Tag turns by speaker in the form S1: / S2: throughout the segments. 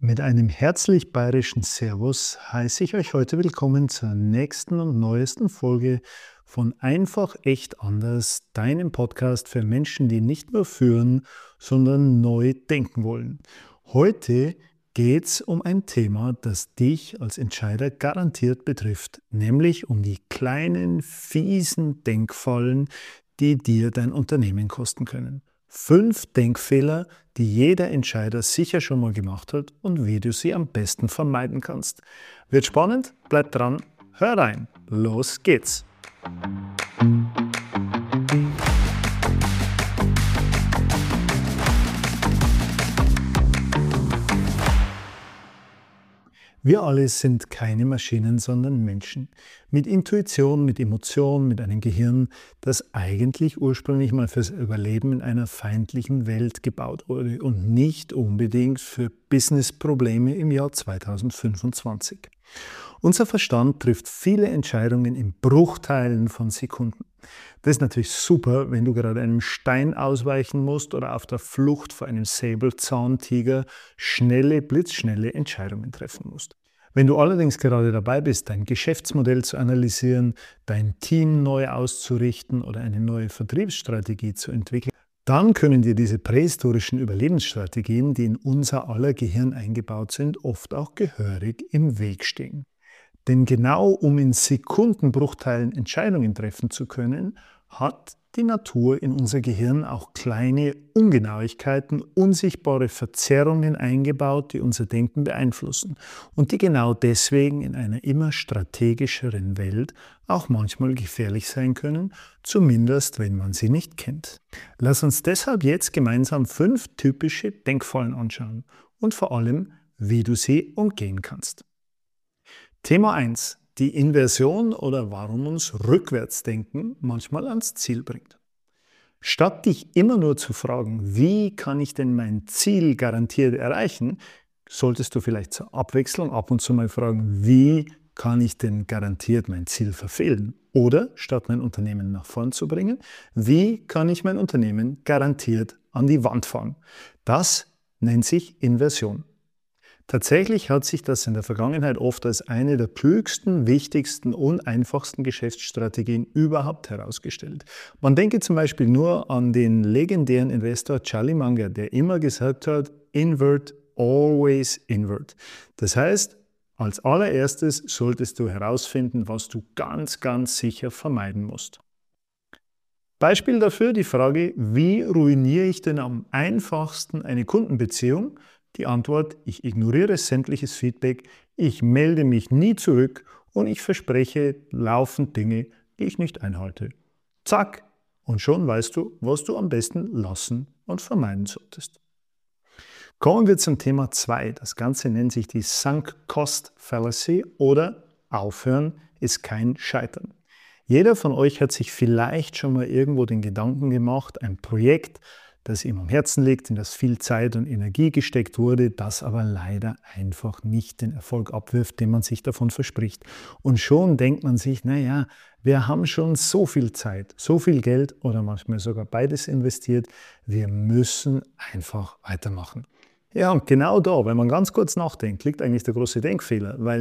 S1: Mit einem herzlich bayerischen Servus heiße ich euch heute willkommen zur nächsten und neuesten Folge von Einfach echt anders, deinem Podcast für Menschen, die nicht nur führen, sondern neu denken wollen. Heute geht es um ein Thema, das dich als Entscheider garantiert betrifft, nämlich um die kleinen, fiesen Denkfallen, die dir dein Unternehmen kosten können. 5 Denkfehler, die jeder Entscheider sicher schon mal gemacht hat und wie du sie am besten vermeiden kannst. Wird spannend? Bleib dran, hör rein. Los geht's! Wir alle sind keine Maschinen, sondern Menschen. Mit Intuition, mit Emotion, mit einem Gehirn, das eigentlich ursprünglich mal fürs Überleben in einer feindlichen Welt gebaut wurde und nicht unbedingt für Businessprobleme im Jahr 2025. Unser Verstand trifft viele Entscheidungen in Bruchteilen von Sekunden. Das ist natürlich super, wenn du gerade einem Stein ausweichen musst oder auf der Flucht vor einem Säbelzahntiger blitzschnelle Entscheidungen treffen musst. Wenn du allerdings gerade dabei bist, dein Geschäftsmodell zu analysieren, dein Team neu auszurichten oder eine neue Vertriebsstrategie zu entwickeln, dann können dir diese prähistorischen Überlebensstrategien, die in unser aller Gehirn eingebaut sind, oft auch gehörig im Weg stehen. Denn genau um in Sekundenbruchteilen Entscheidungen treffen zu können, hat die Natur in unser Gehirn auch kleine Ungenauigkeiten, unsichtbare Verzerrungen eingebaut, die unser Denken beeinflussen und die genau deswegen in einer immer strategischeren Welt auch manchmal gefährlich sein können, zumindest wenn man sie nicht kennt. Lass uns deshalb jetzt gemeinsam 5 typische Denkfallen anschauen und vor allem, wie du sie umgehen kannst. Thema 1. Die Inversion oder warum uns Rückwärtsdenken manchmal ans Ziel bringt. Statt dich immer nur zu fragen, wie kann ich denn mein Ziel garantiert erreichen, solltest du vielleicht zur Abwechslung ab und zu mal fragen, wie kann ich denn garantiert mein Ziel verfehlen? Oder statt mein Unternehmen nach vorn zu bringen, wie kann ich mein Unternehmen garantiert an die Wand fahren? Das nennt sich Inversion. Tatsächlich hat sich das in der Vergangenheit oft als eine der klügsten, wichtigsten und einfachsten Geschäftsstrategien überhaupt herausgestellt. Man denke zum Beispiel nur an den legendären Investor Charlie Munger, der immer gesagt hat, invert, always invert. Das heißt, als allererstes solltest du herausfinden, was du ganz sicher vermeiden musst. Beispiel dafür die Frage, wie ruiniere ich denn am einfachsten eine Kundenbeziehung? Die Antwort, ich ignoriere sämtliches Feedback, ich melde mich nie zurück und ich verspreche laufend Dinge, die ich nicht einhalte. Zack! Und schon weißt du, was du am besten lassen und vermeiden solltest. Kommen wir zum Thema 2. Das Ganze nennt sich die Sunk Cost Fallacy oder Aufhören ist kein Scheitern. Jeder von euch hat sich vielleicht schon mal irgendwo den Gedanken gemacht, ein Projekt, das ihm am Herzen liegt, in das viel Zeit und Energie gesteckt wurde, das aber leider einfach nicht den Erfolg abwirft, den man sich davon verspricht. Und schon denkt man sich, naja, wir haben schon so viel Zeit, so viel Geld oder manchmal sogar beides investiert, wir müssen einfach weitermachen. Ja, und genau da, wenn man ganz kurz nachdenkt, liegt eigentlich der große Denkfehler, weil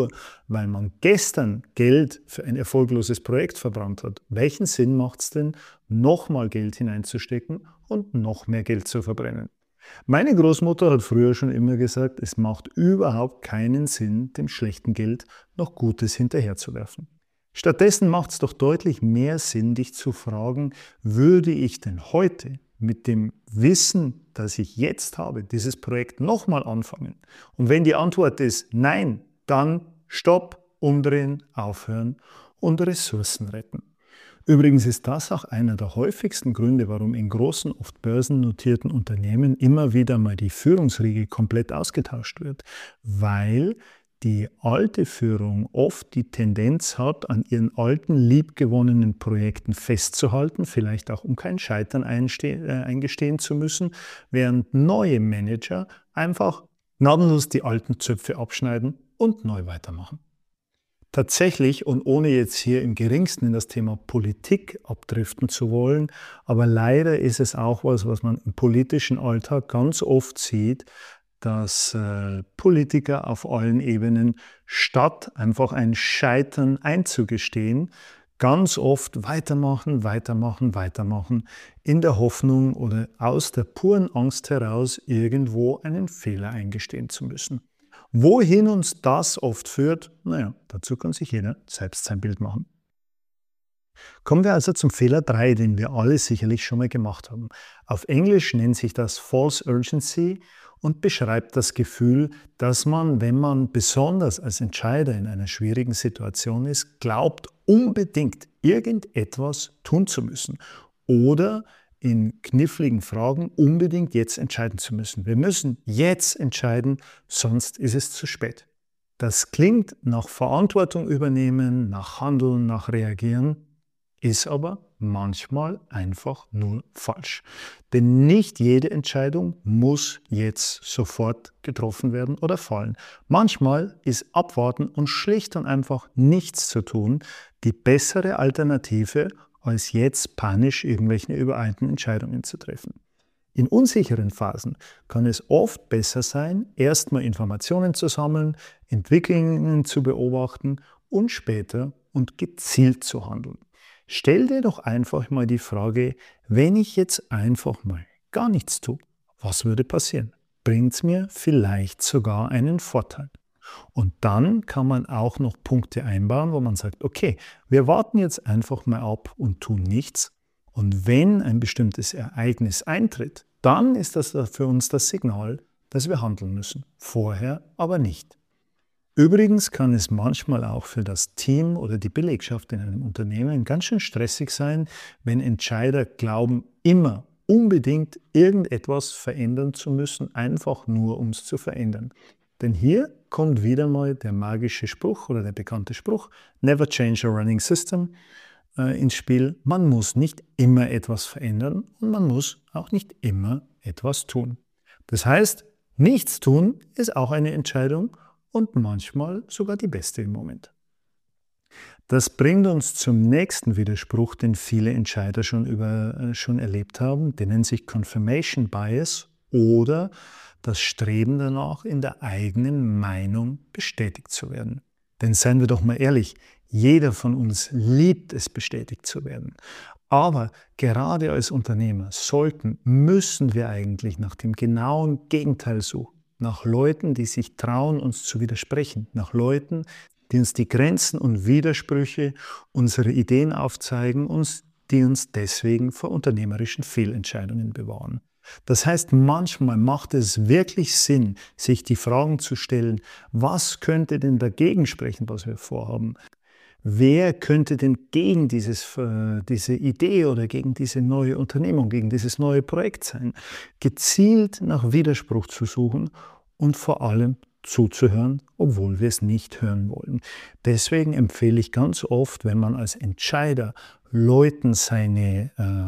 S1: man gestern Geld für ein erfolgloses Projekt verbrannt hat, welchen Sinn macht es denn, nochmal Geld hineinzustecken und noch mehr Geld zu verbrennen? Meine Großmutter hat früher schon immer gesagt, es macht überhaupt keinen Sinn, dem schlechten Geld noch Gutes hinterherzuwerfen. Stattdessen macht es doch deutlich mehr Sinn, dich zu fragen, würde ich denn heute mit dem Wissen, das ich jetzt habe, dieses Projekt nochmal anfangen? Und wenn die Antwort ist nein, dann stopp, umdrehen, aufhören und Ressourcen retten. Übrigens ist das auch einer der häufigsten Gründe, warum in großen, oft börsennotierten Unternehmen immer wieder mal die Führungsriege komplett ausgetauscht wird, weil die alte Führung oft die Tendenz hat, an ihren alten, liebgewonnenen Projekten festzuhalten, vielleicht auch um kein Scheitern eingestehen zu müssen, während neue Manager einfach gnadenlos die alten Zöpfe abschneiden und neu weitermachen. Tatsächlich, und ohne jetzt hier im geringsten in das Thema Politik abdriften zu wollen, aber leider ist es auch was man im politischen Alltag ganz oft sieht, dass Politiker auf allen Ebenen, statt einfach ein Scheitern einzugestehen, ganz oft weitermachen, weitermachen, weitermachen, in der Hoffnung oder aus der puren Angst heraus, irgendwo einen Fehler eingestehen zu müssen. Wohin uns das oft führt, naja, dazu kann sich jeder selbst sein Bild machen. Kommen wir also zum Fehler 3, den wir alle sicherlich schon mal gemacht haben. Auf Englisch nennt sich das False Urgency und beschreibt das Gefühl, dass man, wenn man besonders als Entscheider in einer schwierigen Situation ist, glaubt, unbedingt irgendetwas tun zu müssen oder in kniffligen Fragen unbedingt jetzt entscheiden zu müssen. Wir müssen jetzt entscheiden, sonst ist es zu spät. Das klingt nach Verantwortung übernehmen, nach Handeln, nach Reagieren, ist aber manchmal einfach nur falsch. Denn nicht jede Entscheidung muss jetzt sofort getroffen werden oder fallen. Manchmal ist Abwarten und schlicht und einfach nichts zu tun die bessere Alternative, als jetzt panisch irgendwelche übereilten Entscheidungen zu treffen. In unsicheren Phasen kann es oft besser sein, erstmal Informationen zu sammeln, Entwicklungen zu beobachten und später und gezielt zu handeln. Stell dir doch einfach mal die Frage, wenn ich jetzt einfach mal gar nichts tue, was würde passieren? Bringt es mir vielleicht sogar einen Vorteil? Und dann kann man auch noch Punkte einbauen, wo man sagt, okay, wir warten jetzt einfach mal ab und tun nichts. Und wenn ein bestimmtes Ereignis eintritt, dann ist das für uns das Signal, dass wir handeln müssen. Vorher aber nicht. Übrigens kann es manchmal auch für das Team oder die Belegschaft in einem Unternehmen ganz schön stressig sein, wenn Entscheider glauben, immer unbedingt irgendetwas verändern zu müssen, einfach nur um es zu verändern. Denn hier kommt wieder mal der magische Spruch oder der bekannte Spruch, Never change a running system, ins Spiel. Man muss nicht immer etwas verändern und man muss auch nicht immer etwas tun. Das heißt, nichts tun ist auch eine Entscheidung und manchmal sogar die beste im Moment. Das bringt uns zum nächsten Widerspruch, den viele Entscheider schon erlebt haben. Der nennt sich Confirmation Bias oder das Streben danach, in der eigenen Meinung bestätigt zu werden. Denn seien wir doch mal ehrlich, jeder von uns liebt es, bestätigt zu werden. Aber gerade als Unternehmer müssen wir eigentlich nach dem genauen Gegenteil suchen. Nach Leuten, die sich trauen, uns zu widersprechen. Nach Leuten, die uns die Grenzen und Widersprüche unserer Ideen aufzeigen und die uns deswegen vor unternehmerischen Fehlentscheidungen bewahren. Das heißt, manchmal macht es wirklich Sinn, sich die Fragen zu stellen, was könnte denn dagegen sprechen, was wir vorhaben? Wer könnte denn gegen diese Idee oder gegen diese neue Unternehmung, gegen dieses neue Projekt sein? Gezielt nach Widerspruch zu suchen und vor allem zuzuhören, obwohl wir es nicht hören wollen. Deswegen empfehle ich ganz oft, wenn man als Entscheider Leuten seine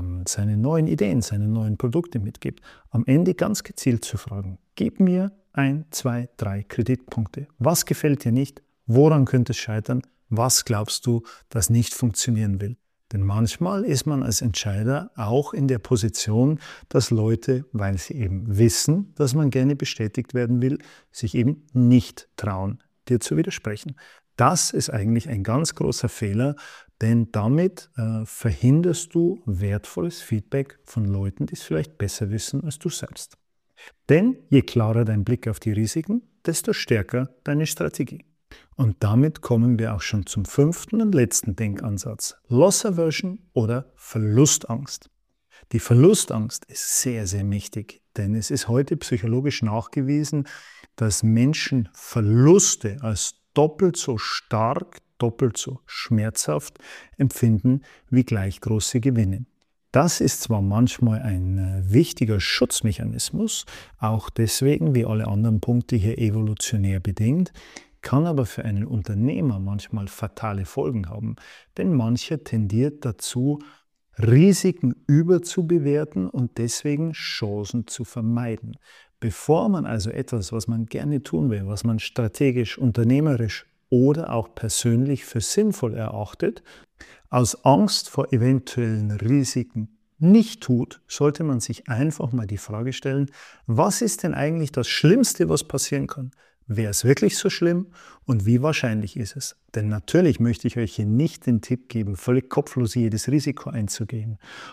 S1: neuen Ideen, seine neuen Produkte mitgibt, am Ende ganz gezielt zu fragen, gib mir 1, 2, 3 Kreditpunkte. Was gefällt dir nicht? Woran könnte es scheitern? Was glaubst du, das nicht funktionieren will? Denn manchmal ist man als Entscheider auch in der Position, dass Leute, weil sie eben wissen, dass man gerne bestätigt werden will, sich eben nicht trauen, dir zu widersprechen. Das ist eigentlich ein ganz großer Fehler, denn damit verhinderst du wertvolles Feedback von Leuten, die es vielleicht besser wissen als du selbst. Denn je klarer dein Blick auf die Risiken, desto stärker deine Strategie. Und damit kommen wir auch schon zum 5. und letzten Denkansatz. Loss Aversion oder Verlustangst. Die Verlustangst ist sehr, sehr mächtig, denn es ist heute psychologisch nachgewiesen, dass Menschen Verluste als doppelt so stark, doppelt so schmerzhaft empfinden wie gleich große Gewinne. Das ist zwar manchmal ein wichtiger Schutzmechanismus, auch deswegen wie alle anderen Punkte hier evolutionär bedingt, kann aber für einen Unternehmer manchmal fatale Folgen haben, denn mancher tendiert dazu, Risiken überzubewerten und deswegen Chancen zu vermeiden. Bevor man also etwas, was man gerne tun will, was man strategisch, unternehmerisch oder auch persönlich für sinnvoll erachtet, aus Angst vor eventuellen Risiken nicht tut, sollte man sich einfach mal die Frage stellen, was ist denn eigentlich das Schlimmste, was passieren kann? Wäre es wirklich so schlimm und wie wahrscheinlich ist es? Denn natürlich möchte ich euch hier nicht den Tipp geben, völlig kopflos jedes Risiko einzugehen.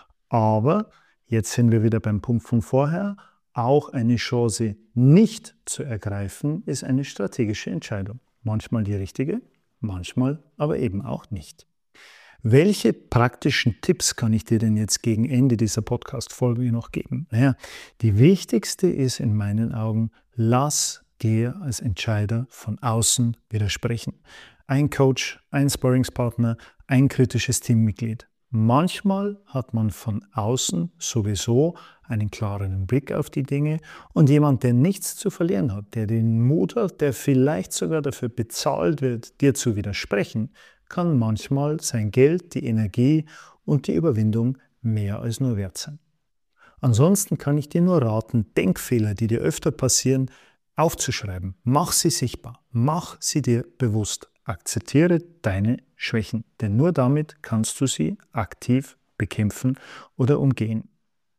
S1: Aber jetzt sind wir wieder beim Punkt von vorher. Auch eine Chance nicht zu ergreifen, ist eine strategische Entscheidung. Manchmal die richtige, manchmal aber eben auch nicht. Welche praktischen Tipps kann ich dir denn jetzt gegen Ende dieser Podcast-Folge noch geben? Naja, die wichtigste ist in meinen Augen, lass dir als Entscheider von außen widersprechen. Ein Coach, ein Sparringspartner, ein kritisches Teammitglied. Manchmal hat man von außen sowieso einen klareren Blick auf die Dinge und jemand, der nichts zu verlieren hat, der den Mut hat, der vielleicht sogar dafür bezahlt wird, dir zu widersprechen, kann manchmal sein Geld, die Energie und die Überwindung mehr als nur wert sein. Ansonsten kann ich dir nur raten, Denkfehler, die dir öfter passieren, aufzuschreiben. Mach sie sichtbar, mach sie dir bewusst. Akzeptiere deine Schwächen, denn nur damit kannst du sie aktiv bekämpfen oder umgehen.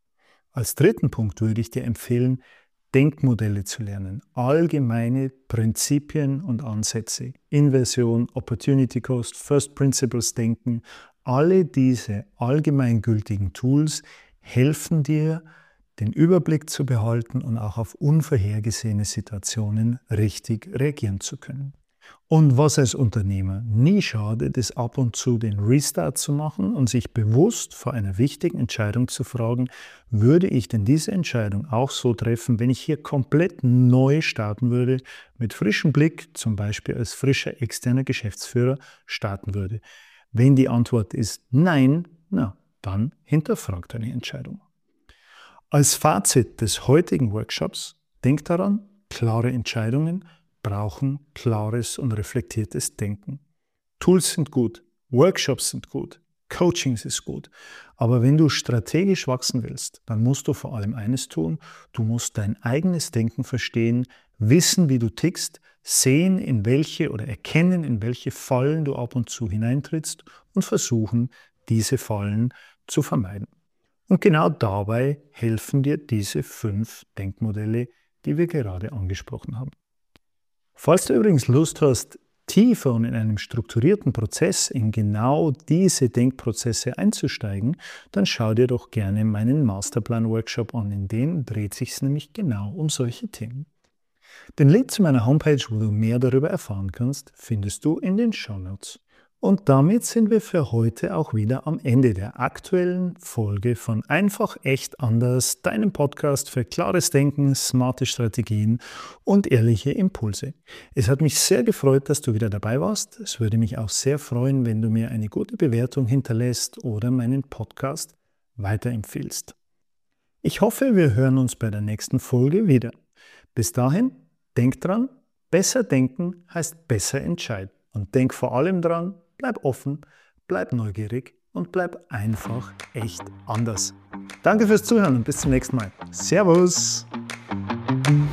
S1: Als dritten Punkt würde ich dir empfehlen, Denkmodelle zu lernen, allgemeine Prinzipien und Ansätze, Inversion, Opportunity Cost, First Principles Denken, alle diese allgemeingültigen Tools helfen dir, den Überblick zu behalten und auch auf unvorhergesehene Situationen richtig reagieren zu können. Und was als Unternehmer nie schadet, ist ab und zu den Restart zu machen und sich bewusst vor einer wichtigen Entscheidung zu fragen, würde ich denn diese Entscheidung auch so treffen, wenn ich hier komplett neu starten würde, mit frischem Blick, zum Beispiel als frischer externer Geschäftsführer starten würde. Wenn die Antwort ist nein, dann hinterfrag deine Entscheidung. Als Fazit des heutigen Workshops, denk daran, klare Entscheidungen brauchen klares und reflektiertes Denken. Tools sind gut, Workshops sind gut, Coachings ist gut. Aber wenn du strategisch wachsen willst, dann musst du vor allem eines tun, du musst dein eigenes Denken verstehen, wissen, wie du tickst, sehen, erkennen, in welche Fallen du ab und zu hineintrittst und versuchen, diese Fallen zu vermeiden. Und genau dabei helfen dir diese 5 Denkmodelle, die wir gerade angesprochen haben. Falls du übrigens Lust hast, tiefer und in einem strukturierten Prozess in genau diese Denkprozesse einzusteigen, dann schau dir doch gerne meinen Masterplan-Workshop an, in dem dreht sich nämlich genau um solche Themen. Den Link zu meiner Homepage, wo du mehr darüber erfahren kannst, findest du in den Shownotes. Und damit sind wir für heute auch wieder am Ende der aktuellen Folge von Einfach echt anders, deinem Podcast für klares Denken, smarte Strategien und ehrliche Impulse. Es hat mich sehr gefreut, dass du wieder dabei warst. Es würde mich auch sehr freuen, wenn du mir eine gute Bewertung hinterlässt oder meinen Podcast weiterempfiehlst. Ich hoffe, wir hören uns bei der nächsten Folge wieder. Bis dahin, denk dran, besser denken heißt besser entscheiden. Und denk vor allem dran, bleib offen, bleib neugierig und bleib einfach echt anders. Danke fürs Zuhören und bis zum nächsten Mal. Servus!